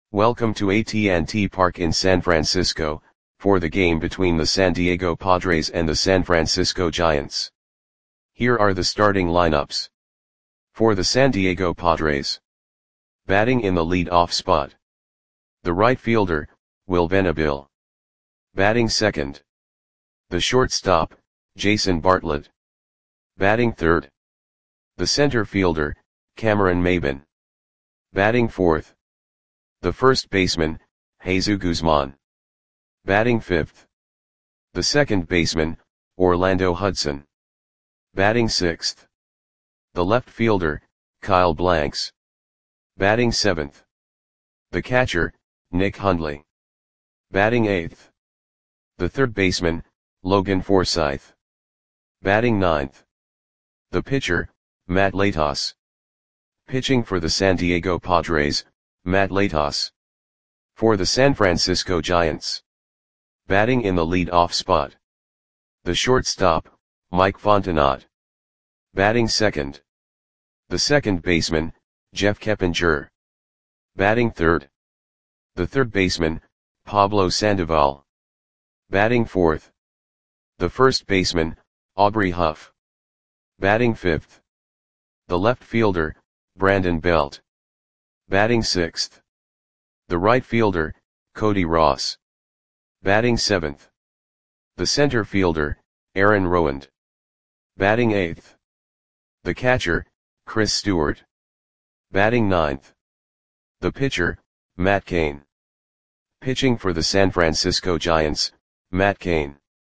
Welcome to AT&T Park in San Francisco, for the game between the San Diego Padres and the San Francisco Giants. Here are the starting lineups. For the San Diego Padres. Batting in the lead-off spot. The right fielder, Will Venable. Batting second. The shortstop, Jason Bartlett. Batting third. The center fielder, Cameron Maybin. Batting fourth. The first baseman, Jesus Guzman. Batting fifth. The second baseman, Orlando Hudson. Batting sixth. The left fielder, Kyle Blanks. Batting seventh. The catcher, Nick Hundley. Batting eighth. The third baseman, Logan Forsythe. Batting ninth. The pitcher, Matt Latos. Pitching for the San Diego Padres, Matt Latos. For the San Francisco Giants. Batting in the lead-off spot. The shortstop, Mike Fontenot. Batting second. The second baseman, Jeff Keppinger. Batting third. The third baseman, Pablo Sandoval. Batting fourth. The first baseman, Aubrey Huff. Batting fifth. The left fielder, Brandon Belt. Batting sixth. The right fielder, Cody Ross. Batting seventh. The center fielder, Aaron Rowand. Batting eighth. The catcher, Chris Stewart. Batting ninth. The pitcher, Matt Cain. Pitching for the San Francisco Giants, Matt Cain.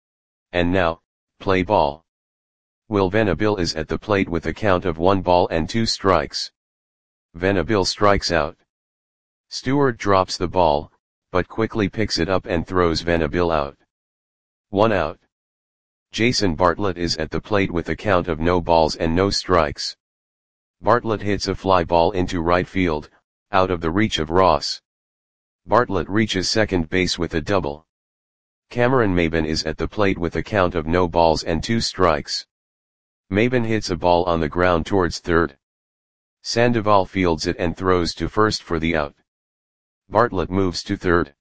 And now, play ball. Will Venable is at the plate with a count of 1-2 strikes. Venable strikes out. Stewart drops the ball, but quickly picks it up and throws Venable out. 1 out. Jason Bartlett is at the plate with a count of no balls and no strikes. Bartlett hits a fly ball into right field, out of the reach of Ross. Bartlett reaches second base with a double. Cameron Maybin is at the plate with a count of no balls and 2 strikes. Maybin hits a ball on the ground towards third. Sandoval fields it and throws to first for the out. Bartlett moves to third.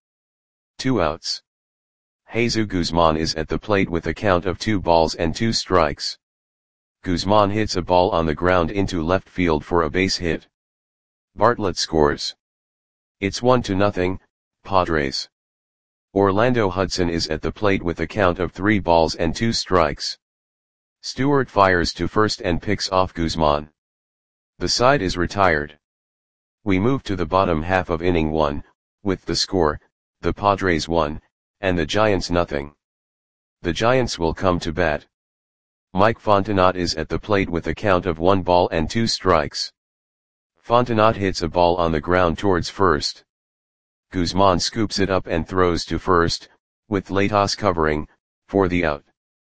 2 outs. Jesus Guzman is at the plate with a count of 2 balls and 2 strikes. Guzman hits a ball on the ground into left field for a base hit. Bartlett scores. It's 1-0, Padres. Orlando Hudson is at the plate with a count of 3 balls and 2 strikes. Stewart fires to first and picks off Guzman. The side is retired. We move to the bottom half of inning 1, with the score, the Padres 1, and the Giants 0. The Giants will come to bat. Mike Fontenot is at the plate with a count of 1-2 strikes. Fontenot hits a ball on the ground towards first. Guzman scoops it up and throws to first, with Latos covering, for the out.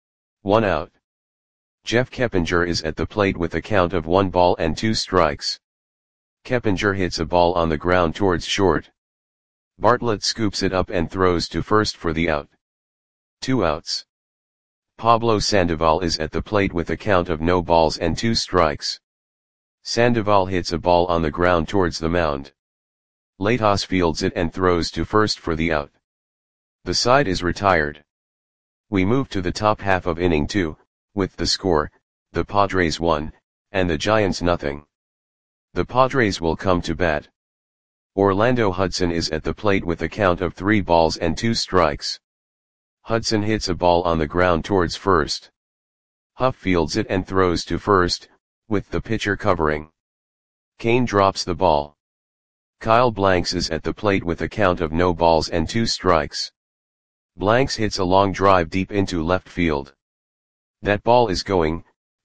1 out. Jeff Keppinger is at the plate with a count of 1-2 strikes. Keppinger hits a ball on the ground towards short. Bartlett scoops it up and throws to first for the out. 2 outs. Pablo Sandoval is at the plate with a count of no balls and 2 strikes. Sandoval hits a ball on the ground towards the mound. Latos fields it and throws to first for the out. The side is retired. We move to the top half of inning 2, with the score, the Padres 1, and the Giants 0. The Padres will come to bat. Orlando Hudson is at the plate with a count of 3 balls and 2 strikes. Hudson hits a ball on the ground towards first. Huff fields it and throws to first, with the pitcher covering. Cain drops the ball. Kyle Blanks is at the plate with a count of no balls and 2 strikes. Blanks hits a long drive deep into left field. That ball is gone.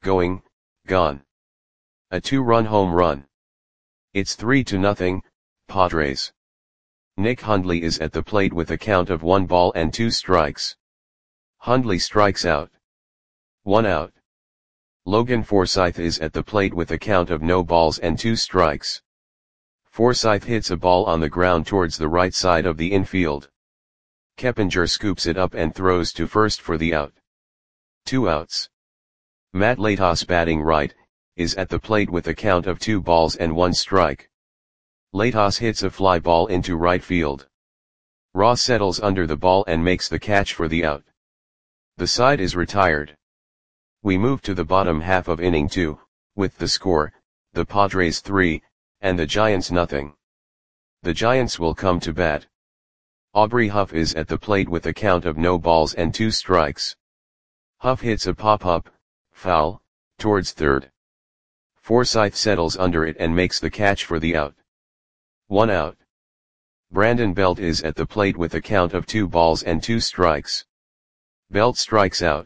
A 2-run home run. It's 3-0, Padres. Nick Hundley is at the plate with a count of 1-2 strikes. Hundley strikes out. 1 out. Logan Forsythe is at the plate with a count of no balls and 2 strikes. Forsythe hits a ball on the ground towards the right side of the infield. Keppinger scoops it up and throws to first for the out. 2 outs. Matt Latos batting right, is at the plate with a count of 2 balls and 1 strike. Latos hits a fly ball into right field. Ross settles under the ball and makes the catch for the out. The side is retired. We move to the bottom half of inning 2, with the score, the Padres 3, and the Giants nothing. The Giants will come to bat. Aubrey Huff is at the plate with a count of no balls and 2 strikes. Huff hits a pop-up, foul, towards third. Forsythe settles under it and makes the catch for the out. 1 out. Brandon Belt is at the plate with a count of 2 balls and 2 strikes. Belt strikes out.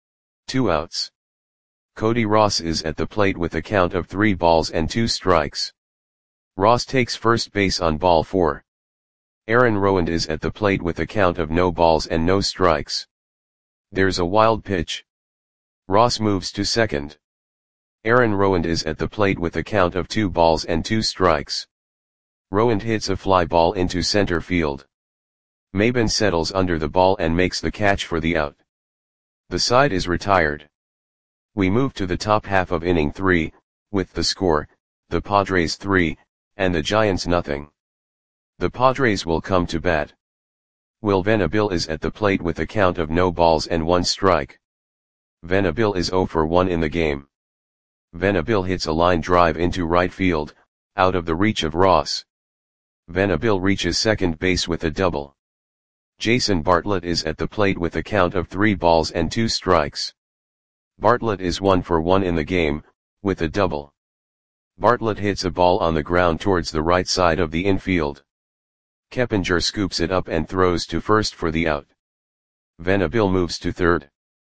2 outs. Cody Ross is at the plate with a count of 3 balls and 2 strikes. Ross takes first base on ball 4. Aaron Rowand is at the plate with a count of no balls and no strikes. There's a wild pitch. Ross moves to second. Aaron Rowand is at the plate with a count of 2 balls and 2 strikes. Rowand hits a fly ball into center field. Maben settles under the ball and makes the catch for the out. The side is retired. We move to the top half of inning 3, with the score, the Padres 3, and the Giants nothing. The Padres will come to bat. Will Venable is at the plate with a count of no balls and 1 strike. Venable is 0 for 1 in the game. Venable hits a line drive into right field, out of the reach of Ross. Venable reaches second base with a double. Jason Bartlett is at the plate with a count of 3 balls and 2 strikes. Bartlett is 1 for 1 in the game, with a double. Bartlett hits a ball on the ground towards the right side of the infield. Keppinger scoops it up and throws to first for the out. Venable moves to third.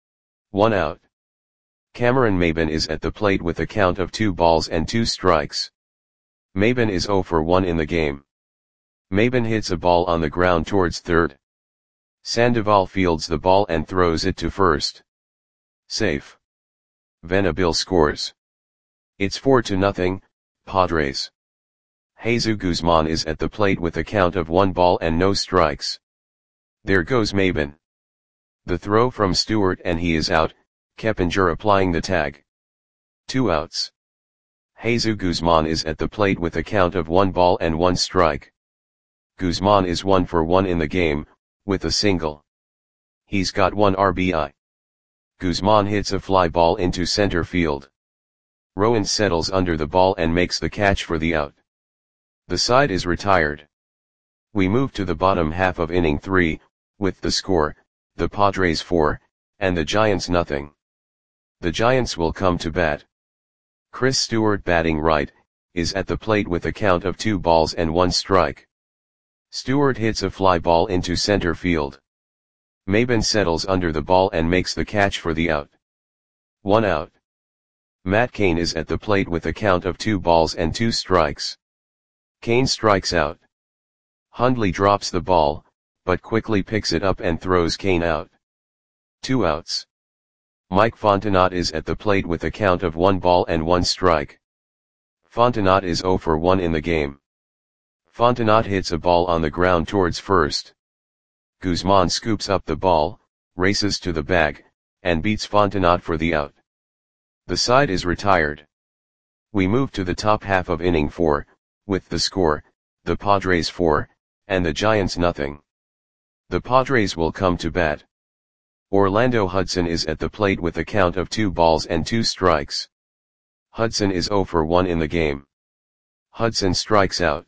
1 out. Cameron Maben is at the plate with a count of 2 balls and 2 strikes. Maben is 0 for 1 in the game. Maben hits a ball on the ground towards third. Sandoval fields the ball and throws it to first. Safe. Venable scores. It's 4-0, Padres. Jesus Guzman is at the plate with a count of 1 ball and no strikes. There goes Maben. The throw from Stewart and he is out, Keppinger applying the tag. 2 outs. Jesus Guzman is at the plate with a count of 1 ball and 1 strike. Guzman is 1 for 1 in the game, with a single. He's got 1 RBI. Guzman hits a fly ball into center field. Rowand settles under the ball and makes the catch for the out. The side is retired. We move to the bottom half of inning 3, with the score, the Padres 4, and the Giants nothing. The Giants will come to bat. Chris Stewart batting right, is at the plate with a count of 2 balls and 1 strike. Stewart hits a fly ball into center field. Maben settles under the ball and makes the catch for the out. 1 out. Matt Cain is at the plate with a count of 2 balls and 2 strikes. Cain strikes out. Hundley drops the ball, but quickly picks it up and throws Cain out. 2 outs. Mike Fontenot is at the plate with a count of 1 ball and 1 strike. Fontenot is 0 for 1 in the game. Fontenot hits a ball on the ground towards first. Guzman scoops up the ball, races to the bag, and beats Fontenot for the out. The side is retired. We move to the top half of inning 4, with the score, the Padres 4, and the Giants nothing. The Padres will come to bat. Orlando Hudson is at the plate with a count of 2 balls and 2 strikes. Hudson is 0 for 1 in the game. Hudson strikes out.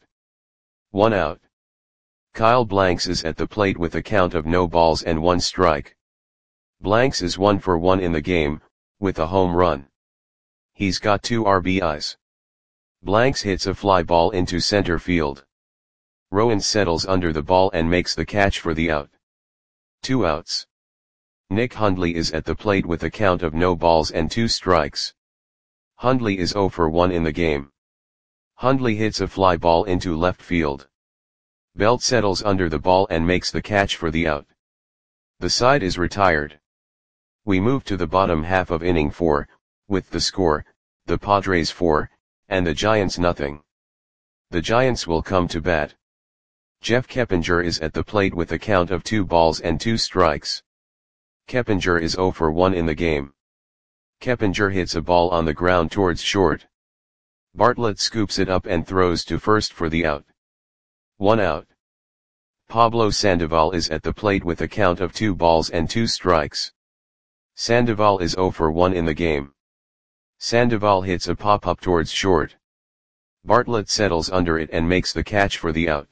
1 out. Kyle Blanks is at the plate with a count of no balls and 1 strike. Blanks is 1 for 1 in the game, with a home run. He's got 2 RBIs. Blanks hits a fly ball into center field. Rowand settles under the ball and makes the catch for the out. 2 outs. Nick Hundley is at the plate with a count of no balls and 2 strikes. Hundley is 0 for 1 in the game. Hundley hits a fly ball into left field. Belt settles under the ball and makes the catch for the out. The side is retired. We move to the bottom half of inning 4, with the score, the Padres 4, and the Giants nothing. The Giants will come to bat. Jeff Keppinger is at the plate with a count of 2 balls and 2 strikes. Keppinger is 0 for 1 in the game. Keppinger hits a ball on the ground towards short. Bartlett scoops it up and throws to first for the out. 1 out. Pablo Sandoval is at the plate with a count of 2 balls and 2 strikes. Sandoval is 0 for 1 in the game. Sandoval hits a pop-up towards short. Bartlett settles under it and makes the catch for the out.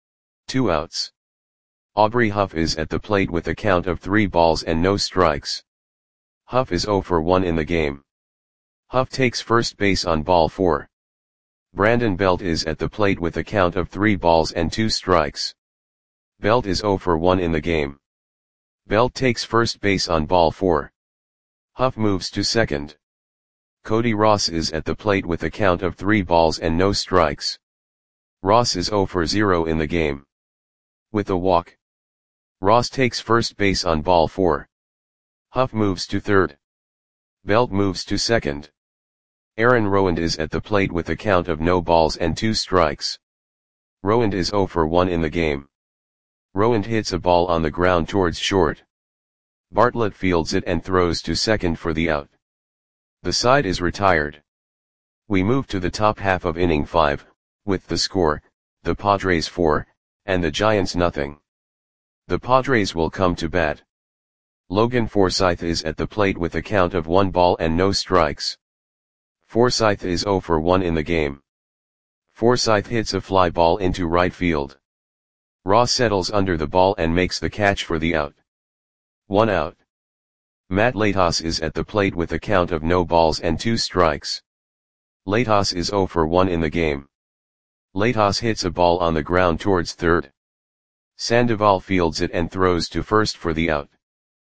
2 outs. Aubrey Huff is at the plate with a count of 3 balls and no strikes. Huff is 0 for 1 in the game. Huff takes first base on ball 4. Brandon Belt is at the plate with a count of 3 balls and 2 strikes. Belt is 0 for 1 in the game. Belt takes first base on ball 4. Huff moves to second. Cody Ross is at the plate with a count of 3 balls and no strikes. Ross is 0 for 0 in the game. With a walk, Ross takes first base on ball 4. Huff moves to third. Belt moves to second. Aaron Rowand is at the plate with a count of no balls and 2 strikes. Rowand is 0 for 1 in the game. Rowand hits a ball on the ground towards short. Bartlett fields it and throws to second for the out. The side is retired. We move to the top half of inning 5, with the score, the Padres 4, and the Giants nothing. The Padres will come to bat. Logan Forsythe is at the plate with a count of 1 ball and no strikes. Forsythe is 0 for 1 in the game. Forsythe hits a fly ball into right field. Ross settles under the ball and makes the catch for the out. 1 out. Matt Latos is at the plate with a count of no balls and 2 strikes. Latos is 0 for 1 in the game. Latos hits a ball on the ground towards third. Sandoval fields it and throws to first for the out.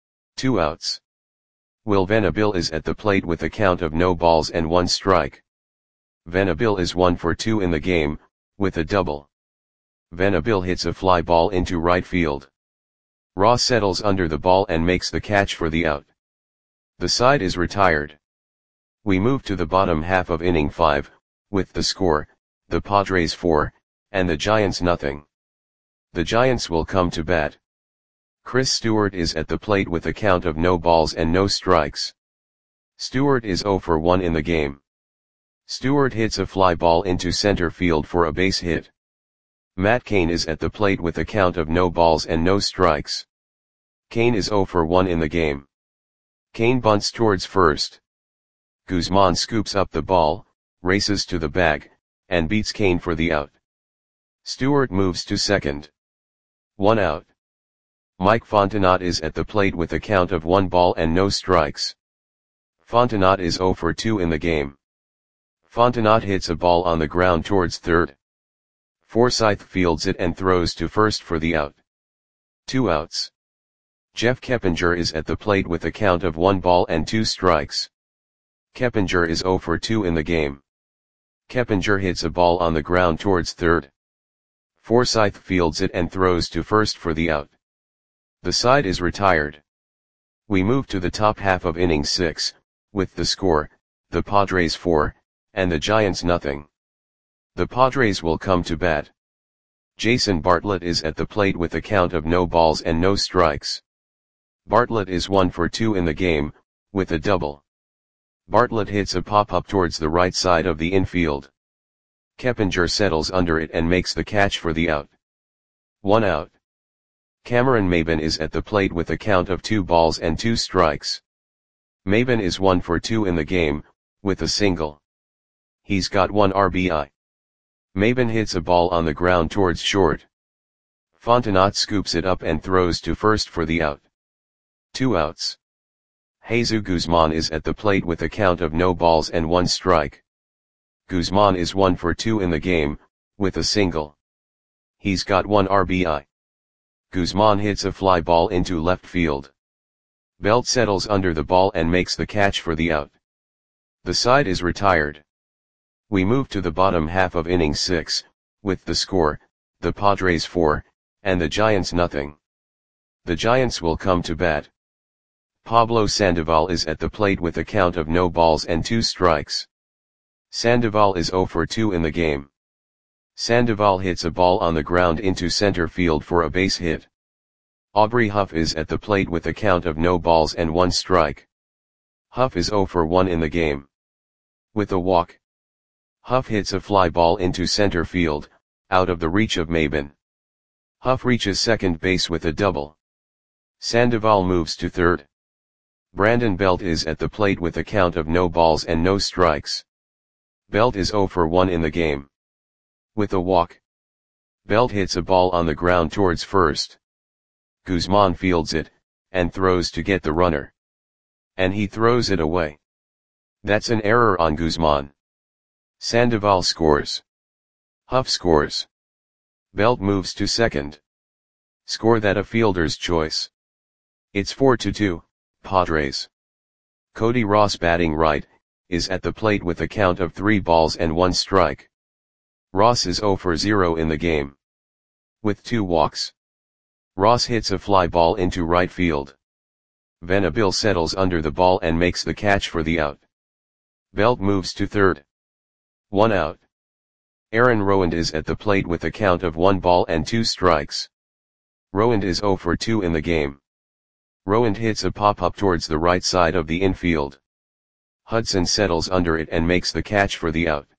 2 outs. Will Venable is at the plate with a count of no balls and 1 strike. Venable is 1 for 2 in the game, with a double. Venable hits a fly ball into right field. Ross settles under the ball and makes the catch for the out. The side is retired. We move to the bottom half of inning 5, with the score, the Padres 4, and the Giants nothing. The Giants will come to bat. Chris Stewart is at the plate with a count of no balls and no strikes. Stewart is 0 for 1 in the game. Stewart hits a fly ball into center field for a base hit. Matt Cain is at the plate with a count of no balls and no strikes. Cain is 0 for 1 in the game. Cain bunts towards first. Guzman scoops up the ball, races to the bag, and beats Cain for the out. Stewart moves to second. 1 out. Mike Fontenot is at the plate with a count of 1 ball and no strikes. Fontenot is 0 for 2 in the game. Fontenot hits a ball on the ground towards third. Forsythe fields it and throws to first for the out. 2 outs. Jeff Keppinger is at the plate with a count of 1 ball and 2 strikes. Keppinger is 0 for 2 in the game. Keppinger hits a ball on the ground towards third. Forsythe fields it and throws to first for the out. The side is retired. We move to the top half of inning 6, with the score, the Padres 4, and the Giants nothing. The Padres will come to bat. Jason Bartlett is at the plate with a count of no balls and no strikes. Bartlett is 1 for 2 in the game, with a double. Bartlett hits a pop-up towards the right side of the infield. Keppinger settles under it and makes the catch for the out. 1 out. Cameron Maybin is at the plate with a count of 2 balls and 2 strikes. Maybin is 1 for 2 in the game, with a single. He's got 1 RBI. Maybin hits a ball on the ground towards short. Fontenot scoops it up and throws to first for the out. 2 outs. Jesus Guzman is at the plate with a count of no balls and 1 strike. Guzman is 1 for 2 in the game, with a single. He's got 1 RBI. Guzman hits a fly ball into left field. Belt settles under the ball and makes the catch for the out. The side is retired. We move to the bottom half of inning 6, with the score, the Padres 4, and the Giants nothing. The Giants will come to bat. Pablo Sandoval is at the plate with a count of no balls and 2 strikes. Sandoval is 0 for 2 in the game. Sandoval hits a ball on the ground into center field for a base hit. Aubrey Huff is at the plate with a count of no balls and 1 strike. Huff is 0 for 1 in the game. With a walk, Huff hits a fly ball into center field, out of the reach of Maben. Huff reaches second base with a double. Sandoval moves to third. Brandon Belt is at the plate with a count of no balls and no strikes. Belt is 0 for 1 in the game. With a walk, Belt hits a ball on the ground towards first. Guzman fields it, and throws to get the runner. And he throws it away. That's an error on Guzman. Sandoval scores. Huff scores. Belt moves to second. Score that a fielder's choice. It's 4-2, Padres. Cody Ross, batting right, is at the plate with a count of 3 balls and 1 strike. Ross is 0 for 0 in the game. With 2 walks. Ross hits a fly ball into right field. Venable settles under the ball and makes the catch for the out. Belt moves to third. 1 out. Aaron Rowand is at the plate with a count of 1 ball and 2 strikes. Rowand is 0 for 2 in the game. Rowand hits a pop-up towards the right side of the infield. Hudson settles under it and makes the catch for the out.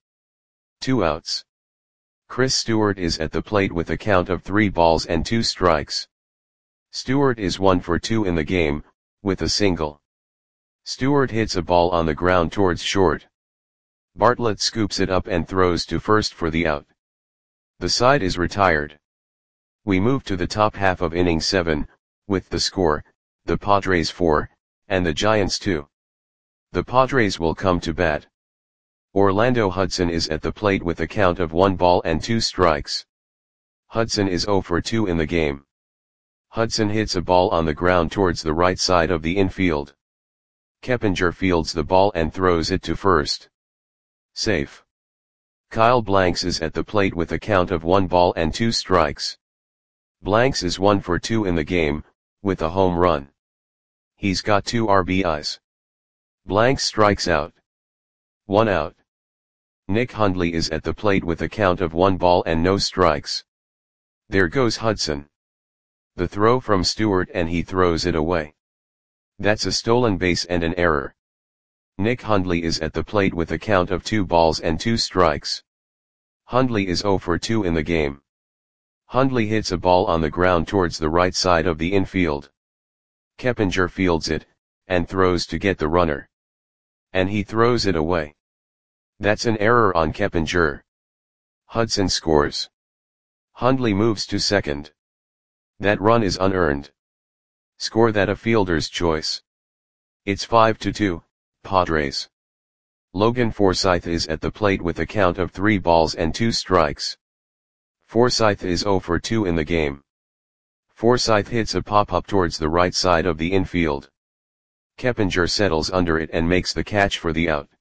2 outs. Chris Stewart is at the plate with a count of 3 balls and 2 strikes. Stewart is 1 for 2 in the game, with a single. Stewart hits a ball on the ground towards short. Bartlett scoops it up and throws to first for the out. The side is retired. We move to the top half of inning 7, with the score, the Padres 4, and the Giants 2. The Padres will come to bat. Orlando Hudson is at the plate with a count of 1 ball and 2 strikes. Hudson is 0 for 2 in the game. Hudson hits a ball on the ground towards the right side of the infield. Keppinger fields the ball and throws it to first. Safe. Kyle Blanks is at the plate with a count of 1 ball and 2 strikes. Blanks is 1 for 2 in the game, with a home run. He's got 2 RBIs. Blanks strikes out. 1 out. Nick Hundley is at the plate with a count of 1 ball and no strikes. There goes Hudson. The throw from Stewart and he throws it away. That's a stolen base and an error. Nick Hundley is at the plate with a count of 2 balls and 2 strikes. Hundley is 0 for 2 in the game. Hundley hits a ball on the ground towards the right side of the infield. Keppinger fields it, and throws to get the runner. And he throws it away. That's an error on Keppinger. Hudson scores. Hundley moves to second. That run is unearned. Score that a fielder's choice. It's 5-2, Padres. Logan Forsythe is at the plate with a count of 3 balls and 2 strikes. Forsythe is 0 for 2 in the game. Forsythe hits a pop-up towards the right side of the infield. Keppinger settles under it and makes the catch for the out.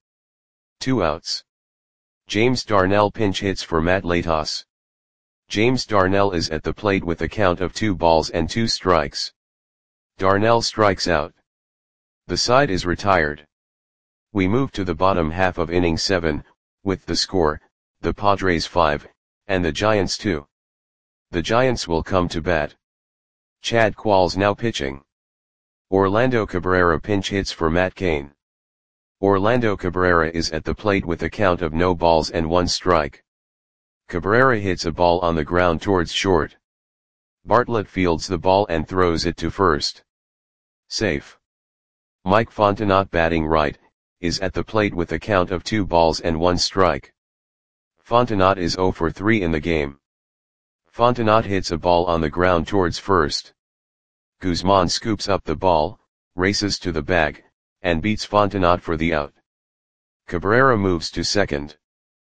2 outs. James Darnell pinch hits for Matt Latos. James Darnell is at the plate with a count of 2 balls and 2 strikes. Darnell strikes out. The side is retired. We move to the bottom half of inning 7, with the score, the Padres 5, and the Giants 2. The Giants will come to bat. Chad Qualls now pitching. Orlando Cabrera pinch hits for Matt Cain. Orlando Cabrera is at the plate with a count of no balls and 1 strike. Cabrera hits a ball on the ground towards short. Bartlett fields the ball and throws it to first. Safe. Mike Fontenot, batting right, is at the plate with a count of 2 balls and 1 strike. Fontenot is 0 for 3 in the game. Fontenot hits a ball on the ground towards first. Guzman scoops up the ball, races to the bag, and beats Fontenot for the out. Cabrera moves to second.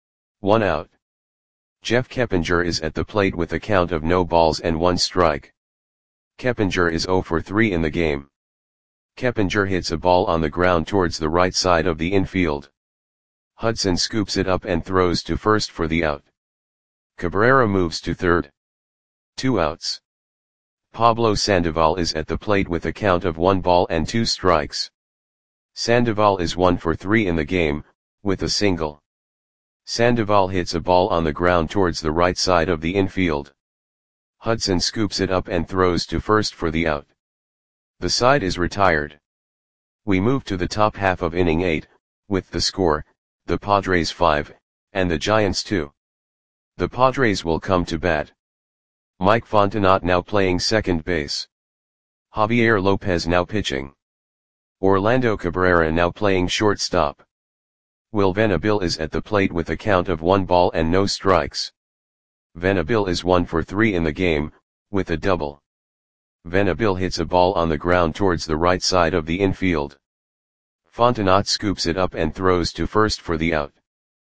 1 out. Jeff Keppinger is at the plate with a count of no balls and 1 strike. Keppinger is 0 for 3 in the game. Keppinger hits a ball on the ground towards the right side of the infield. Hudson scoops it up and throws to first for the out. Cabrera moves to third. 2 outs. Pablo Sandoval is at the plate with a count of 1 ball and 2 strikes. Sandoval is 1 for 3 in the game, with a single. Sandoval hits a ball on the ground towards the right side of the infield. Hudson scoops it up and throws to first for the out. The side is retired. We move to the top half of inning 8, with the score, the Padres 5, and the Giants 2. The Padres will come to bat. Mike Fontenot now playing second base. Javier Lopez now pitching. Orlando Cabrera now playing shortstop. Will Venable is at the plate with a count of 1 ball and no strikes. Venable is 1 for 3 in the game, with a double. Venable hits a ball on the ground towards the right side of the infield. Fontenot scoops it up and throws to first for the out.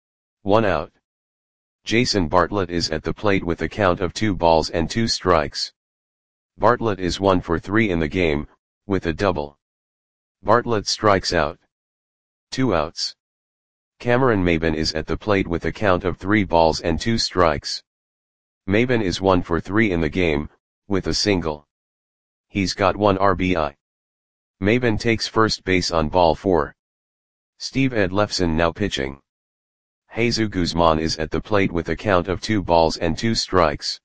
1 out. Jason Bartlett is at the plate with a count of 2 balls and 2 strikes. Bartlett is 1 for 3 in the game, with a double. Bartlett strikes out. 2 outs. Cameron Maybin is at the plate with a count of 3 balls and 2 strikes. Maybin is 1 for 3 in the game, with a single. He's got 1 RBI. Maybin takes first base on ball 4. Steve Edlefson now pitching. Jesus Guzman is at the plate with a count of 2 balls and 2 strikes.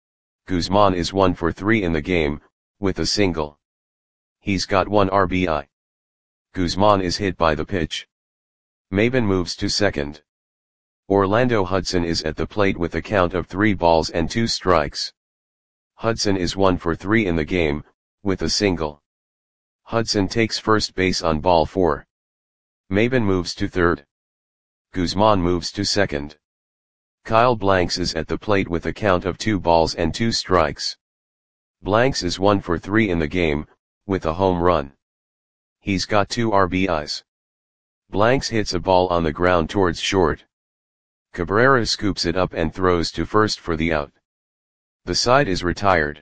Guzman is 1 for 3 in the game, with a single. He's got 1 RBI. Guzman is hit by the pitch. Maybin moves to second. Orlando Hudson is at the plate with a count of 3 balls and 2 strikes. Hudson is 1 for 3 in the game, with a single. Hudson takes first base on ball 4. Maybin moves to third. Guzman moves to second. Kyle Blanks is at the plate with a count of 2 balls and 2 strikes. Blanks is 1 for 3 in the game, with a home run. He's got 2 RBIs. Blanks hits a ball on the ground towards short. Cabrera scoops it up and throws to first for the out. The side is retired.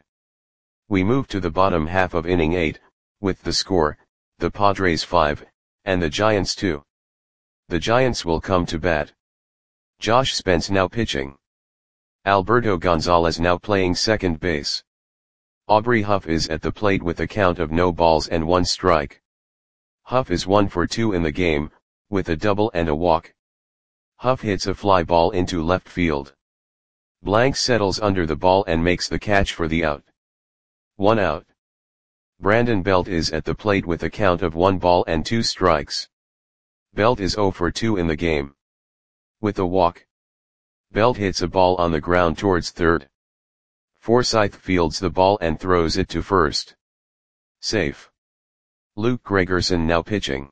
We move to the bottom half of inning 8, with the score, the Padres 5, and the Giants 2. The Giants will come to bat. Josh Spence now pitching. Alberto Gonzalez now playing second base. Aubrey Huff is at the plate with a count of no balls and 1 strike. Huff is 1 for 2 in the game, with a double and a walk. Huff hits a fly ball into left field. Blanks settles under the ball and makes the catch for the out. 1 out. Brandon Belt is at the plate with a count of 1 ball and 2 strikes. Belt is 0 for 2 in the game. With a walk. Belt hits a ball on the ground towards third. Forsythe fields the ball and throws it to first. Safe. Luke Gregerson now pitching.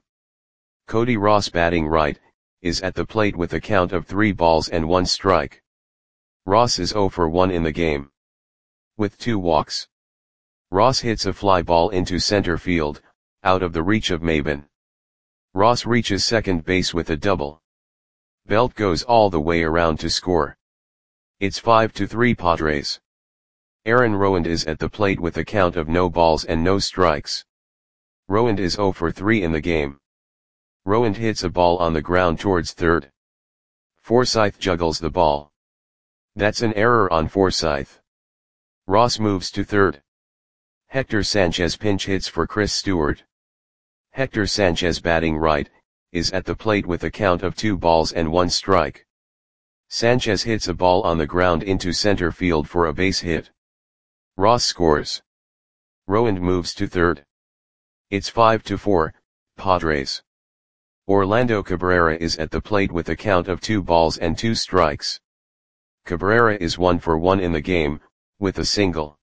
Cody Ross batting right, is at the plate with a count of 3 balls and 1 strike. Ross is 0 for 1 in the game. With 2 walks. Ross hits a fly ball into center field, out of the reach of Maybin. Ross reaches second base with a double. Belt goes all the way around to score. It's 5-3 Padres. Aaron Rowand is at the plate with a count of no balls and no strikes. Rowand is 0 for 3 in the game. Rowand hits a ball on the ground towards third. Forsythe juggles the ball. That's an error on Forsythe. Ross moves to third. Hector Sanchez pinch hits for Chris Stewart. Hector Sanchez batting right, is at the plate with a count of 2 balls and 1 strike. Sanchez hits a ball on the ground into center field for a base hit. Ross scores. Rowand moves to third. It's 5-4, Padres. Orlando Cabrera is at the plate with a count of 2 balls and 2 strikes. Cabrera is 1 for 1 in the game, with a single.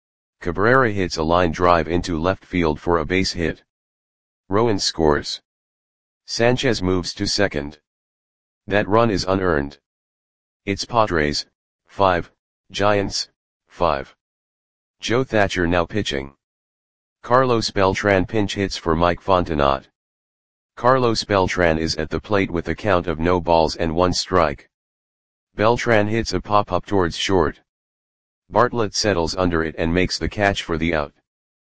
Cabrera hits a line drive into left field for a base hit. Rowand scores. Sanchez moves to second. That run is unearned. It's Padres, 5, Giants, 5. Joe Thatcher now pitching. Carlos Beltran pinch hits for Mike Fontenot. Carlos Beltran is at the plate with a count of no balls and 1 strike. Beltran hits a pop-up towards short. Bartlett settles under it and makes the catch for the out.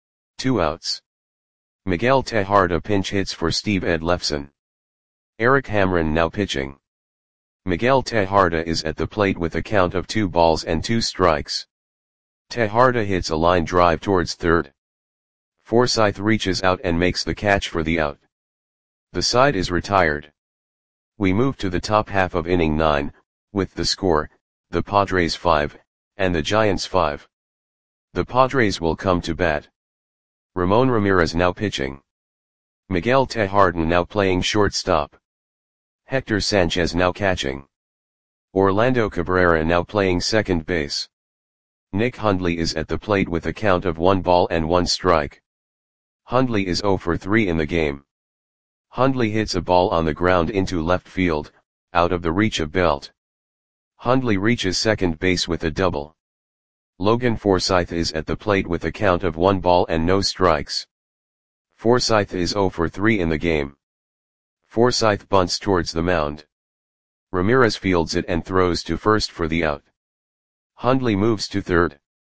2 outs. Miguel Tejada pinch hits for Steve Edlefson. Eric Hamren now pitching. Miguel Tejada is at the plate with a count of 2 balls and 2 strikes. Tejada hits a line drive towards third. Forsythe reaches out and makes the catch for the out. The side is retired. We move to the top half of inning 9, with the score, the Padres 5, and the Giants 5. The Padres will come to bat. Ramon Ramirez now pitching. Miguel Tejada now playing shortstop. Hector Sanchez now catching. Orlando Cabrera now playing second base. Nick Hundley is at the plate with a count of 1 ball and 1 strike. Hundley is 0 for 3 in the game. Hundley hits a ball on the ground into left field, out of the reach of Belt. Hundley reaches second base with a double. Logan Forsythe is at the plate with a count of 1 ball and no strikes. Forsythe is 0 for 3 in the game. Forsythe bunts towards the mound. Ramirez fields it and throws to first for the out. Hundley moves to third.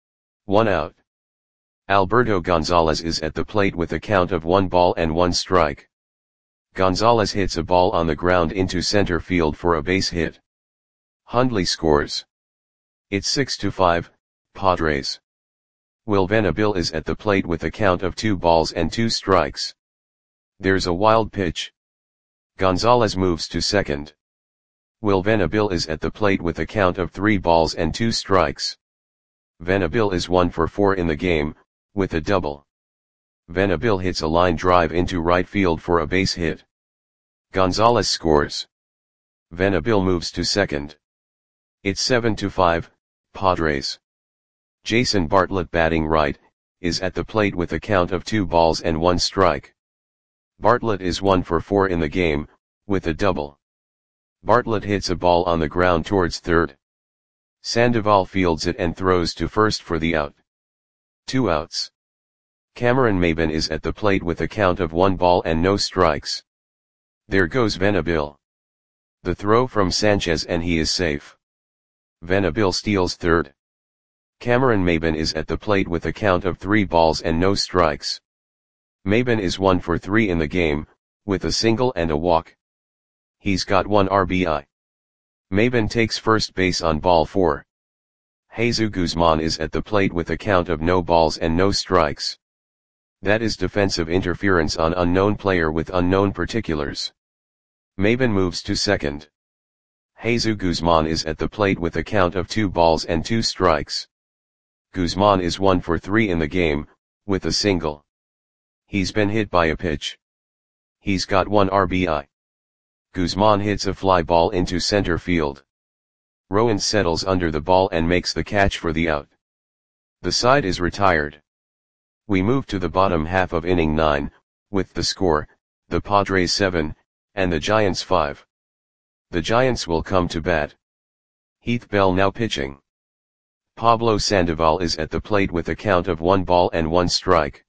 1 out. Alberto Gonzalez is at the plate with a count of 1 ball and 1 strike. Gonzalez hits a ball on the ground into center field for a base hit. Hundley scores. It's 6-5, Padres. Will Venable is at the plate with a count of 2 balls and 2 strikes. There's a wild pitch. Gonzalez moves to second. Will Venable is at the plate with a count of 3 balls and 2 strikes. Venable is 1 for 4 in the game, with a double. Venable hits a line drive into right field for a base hit. Gonzalez scores. Venable moves to second. It's 7-5, Padres. Jason Bartlett batting right, is at the plate with a count of 2 balls and 1 strike. Bartlett is 1 for 4 in the game, with a double. Bartlett hits a ball on the ground towards third. Sandoval fields it and throws to first for the out. 2 outs. Cameron Maybin is at the plate with a count of 1 ball and no strikes. There goes Venable. The throw from Sanchez and he is safe. Venable steals third. Cameron Maybin is at the plate with a count of 3 balls and no strikes. Maybin is 1 for 3 in the game, with a single and a walk. He's got 1 RBI. Maybin takes first base on ball 4. Jesus Guzman is at the plate with a count of no balls and no strikes. That is defensive interference on unknown player with unknown particulars. Maybin moves to second. Jesus Guzman is at the plate with a count of 2 balls and 2 strikes. Guzman is 1 for 3 in the game, with a single. He's been hit by a pitch. He's got 1 RBI. Guzman hits a fly ball into center field. Rowan settles under the ball and makes the catch for the out. The side is retired. We move to the bottom half of inning 9, with the score, the Padres 7, and the Giants 5. The Giants will come to bat. Heath Bell now pitching. Pablo Sandoval is at the plate with a count of 1 ball and 1 strike.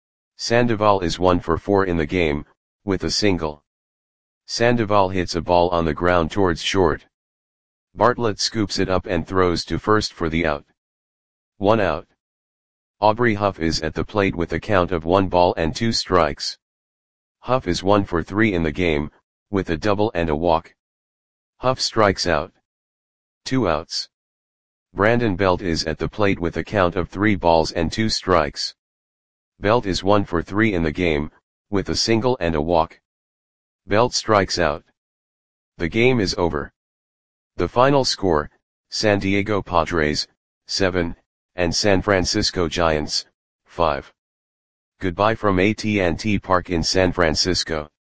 Sandoval is 1 for 4 in the game, with a single. Sandoval hits a ball on the ground towards short. Bartlett scoops it up and throws to first for the out. 1 out. Aubrey Huff is at the plate with a count of 1 ball and 2 strikes. Huff is 1 for 3 in the game, with a double and a walk. Huff strikes out. 2 outs. Brandon Belt is at the plate with a count of 3 balls and 2 strikes. Belt is 1 for 3 in the game, with a single and a walk. Belt strikes out. The game is over. The final score, San Diego Padres, 7, and San Francisco Giants, 5. Goodbye from AT&T Park in San Francisco.